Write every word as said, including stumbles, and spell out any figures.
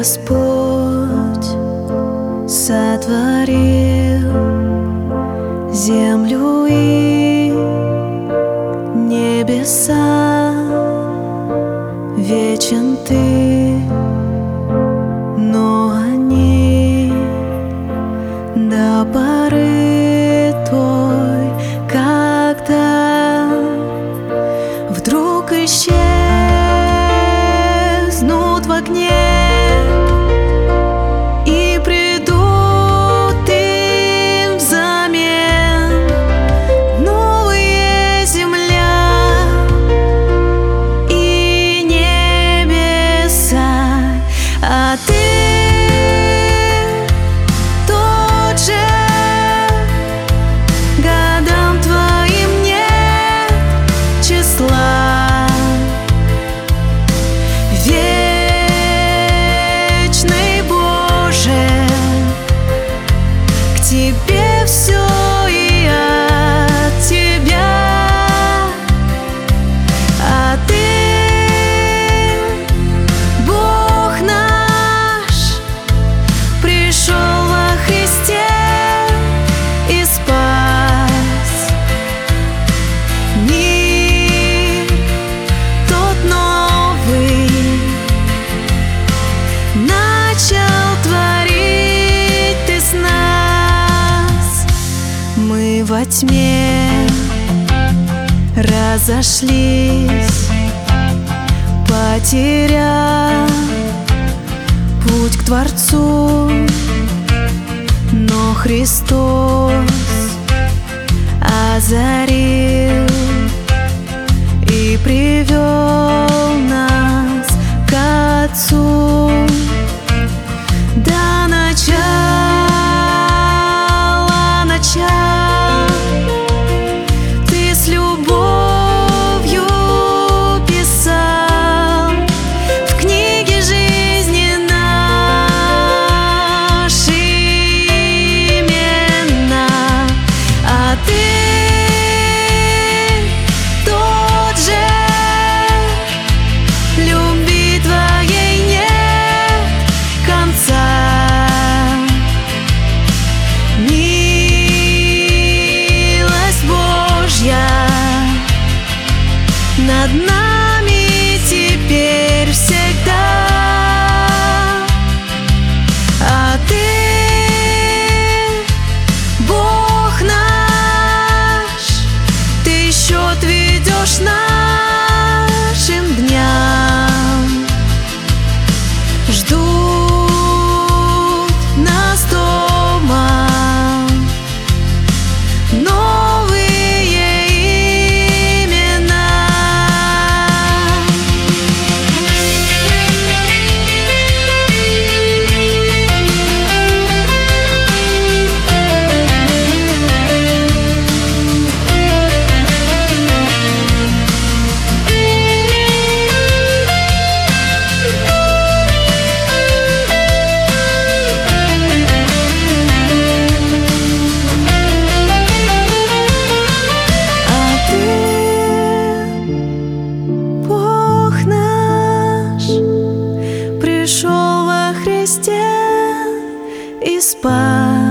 Господь сотворил землю и небеса, вечен Ты, но они до поры той, когда вдруг исчезнут в огне. А Ты тот же, годам Твоим нет числа, вечный Боже, к Тебе все и от Тебя. А Ты во тьме разошлись, потеряв путь к Творцу, но Христос озарил и привел нас к Отцу. До начала начала Ты с любовью писал в книге жизни наши имена. А Ты тот же, любви Твоей нет конца. Над нами теперь всегда. А Ты, Бог наш, Ты счет ведешь нашим дням. Ждут нас дома пришел во Христе и спас.